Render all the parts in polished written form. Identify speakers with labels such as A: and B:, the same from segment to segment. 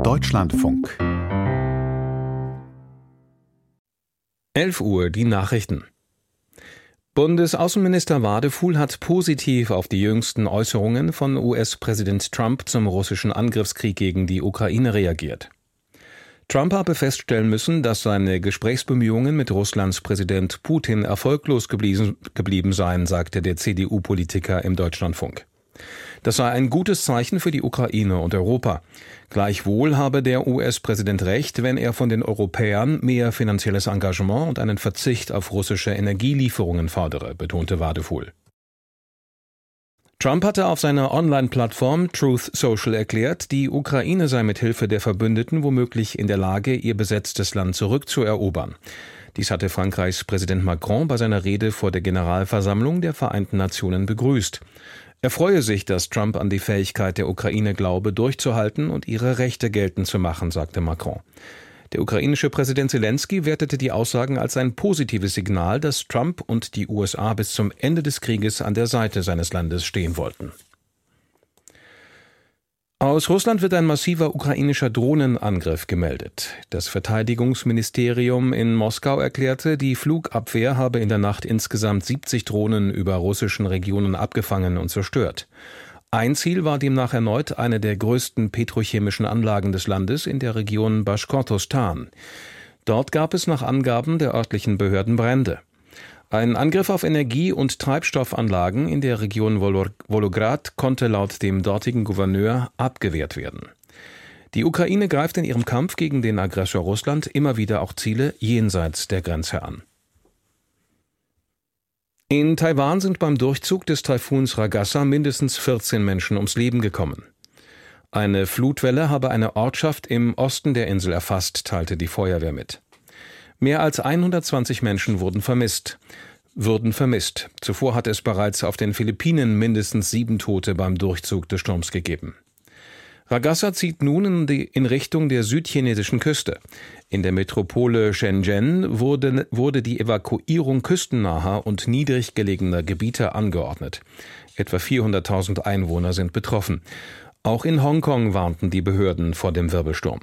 A: Deutschlandfunk
B: 11 Uhr, die Nachrichten. Bundesaußenminister Wadefuhl hat positiv auf die jüngsten Äußerungen von US-Präsident Trump zum russischen Angriffskrieg gegen die Ukraine reagiert. Trump habe feststellen müssen, dass seine Gesprächsbemühungen mit Russlands Präsident Putin erfolglos geblieben seien, sagte der CDU-Politiker im Deutschlandfunk. Das sei ein gutes Zeichen für die Ukraine und Europa. Gleichwohl habe der US-Präsident recht, wenn er von den Europäern mehr finanzielles Engagement und einen Verzicht auf russische Energielieferungen fordere, betonte Wadefuhl. Trump hatte auf seiner Online-Plattform Truth Social erklärt, die Ukraine sei mit Hilfe der Verbündeten womöglich in der Lage, ihr besetztes Land zurückzuerobern. Dies hatte Frankreichs Präsident Macron bei seiner Rede vor der Generalversammlung der Vereinten Nationen begrüßt. Er freue sich, dass Trump an die Fähigkeit der Ukraine glaube, durchzuhalten und ihre Rechte geltend zu machen, sagte Macron. Der ukrainische Präsident Zelensky wertete die Aussagen als ein positives Signal, dass Trump und die USA bis zum Ende des Krieges an der Seite seines Landes stehen wollten. Aus Russland wird ein massiver ukrainischer Drohnenangriff gemeldet. Das Verteidigungsministerium in Moskau erklärte, die Flugabwehr habe in der Nacht insgesamt 70 Drohnen über russischen Regionen abgefangen und zerstört. Ein Ziel war demnach erneut eine der größten petrochemischen Anlagen des Landes in der Region Baschkortostan. Dort gab es nach Angaben der örtlichen Behörden Brände. Ein Angriff auf Energie- und Treibstoffanlagen in der Region Wolograd konnte laut dem dortigen Gouverneur abgewehrt werden. Die Ukraine greift in ihrem Kampf gegen den Aggressor Russland immer wieder auch Ziele jenseits der Grenze an. In Taiwan sind beim Durchzug des Taifuns Ragasa mindestens 14 Menschen ums Leben gekommen. Eine Flutwelle habe eine Ortschaft im Osten der Insel erfasst, teilte die Feuerwehr mit. Mehr als 120 Menschen wurden vermisst. Zuvor hat es bereits auf den Philippinen mindestens 7 Tote beim Durchzug des Sturms gegeben. Ragasa zieht nun in Richtung der südchinesischen Küste. In der Metropole Shenzhen wurde die Evakuierung küstennaher und niedrig gelegener Gebiete angeordnet. Etwa 400.000 Einwohner sind betroffen. Auch in Hongkong warnten die Behörden vor dem Wirbelsturm.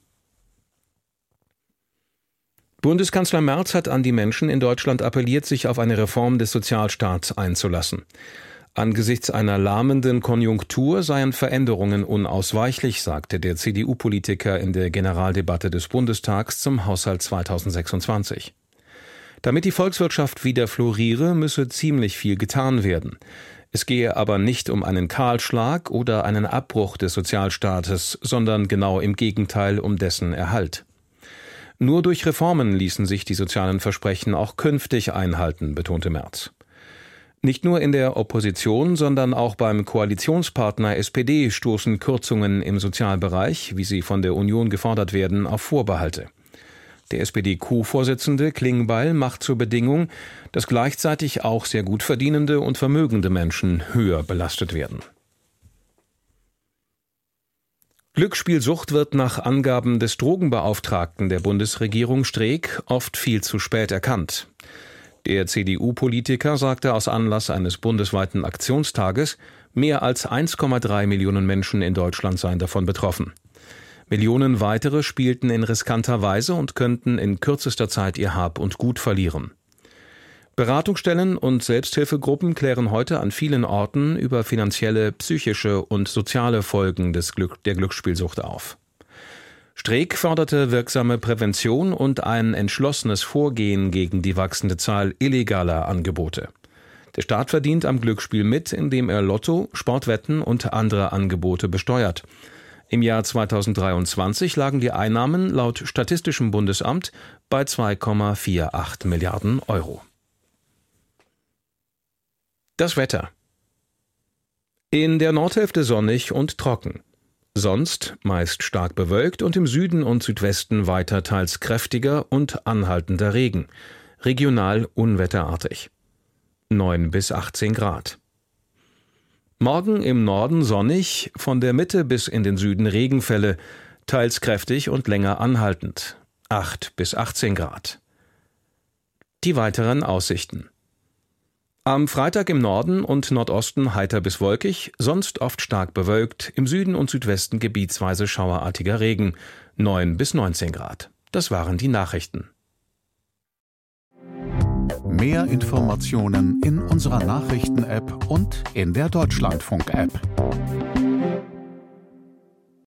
B: Bundeskanzler Merz hat an die Menschen in Deutschland appelliert, sich auf eine Reform des Sozialstaats einzulassen. Angesichts einer lahmenden Konjunktur seien Veränderungen unausweichlich, sagte der CDU-Politiker in der Generaldebatte des Bundestags zum Haushalt 2026. Damit die Volkswirtschaft wieder floriere, müsse ziemlich viel getan werden. Es gehe aber nicht um einen Kahlschlag oder einen Abbruch des Sozialstaates, sondern genau im Gegenteil um dessen Erhalt. Nur durch Reformen ließen sich die sozialen Versprechen auch künftig einhalten, betonte Merz. Nicht nur in der Opposition, sondern auch beim Koalitionspartner SPD stoßen Kürzungen im Sozialbereich, wie sie von der Union gefordert werden, auf Vorbehalte. Der SPD-Co-Vorsitzende Klingbeil macht zur Bedingung, dass gleichzeitig auch sehr gut verdienende und vermögende Menschen höher belastet werden. Glücksspielsucht wird nach Angaben des Drogenbeauftragten der Bundesregierung Streeck oft viel zu spät erkannt. Der CDU-Politiker sagte aus Anlass eines bundesweiten Aktionstages, mehr als 1,3 Millionen Menschen in Deutschland seien davon betroffen. Millionen weitere spielten in riskanter Weise und könnten in kürzester Zeit ihr Hab und Gut verlieren. Beratungsstellen und Selbsthilfegruppen klären heute an vielen Orten über finanzielle, psychische und soziale Folgen der Glücksspielsucht auf. Streeck forderte wirksame Prävention und ein entschlossenes Vorgehen gegen die wachsende Zahl illegaler Angebote. Der Staat verdient am Glücksspiel mit, indem er Lotto, Sportwetten und andere Angebote besteuert. Im Jahr 2023 lagen die Einnahmen laut Statistischem Bundesamt bei 2,48 Milliarden Euro. Das Wetter. In der Nordhälfte sonnig und trocken. Sonst meist stark bewölkt und im Süden und Südwesten weiter teils kräftiger und anhaltender Regen. Regional unwetterartig. 9 bis 18 Grad. Morgen im Norden sonnig, von der Mitte bis in den Süden Regenfälle, teils kräftig und länger anhaltend. 8 bis 18 Grad. Die weiteren Aussichten. Am Freitag im Norden und Nordosten heiter bis wolkig, sonst oft stark bewölkt, im Süden und Südwesten gebietsweise schauerartiger Regen, 9 bis 19 Grad. Das waren die Nachrichten.
A: Mehr Informationen in unserer Nachrichten-App und in der Deutschlandfunk-App.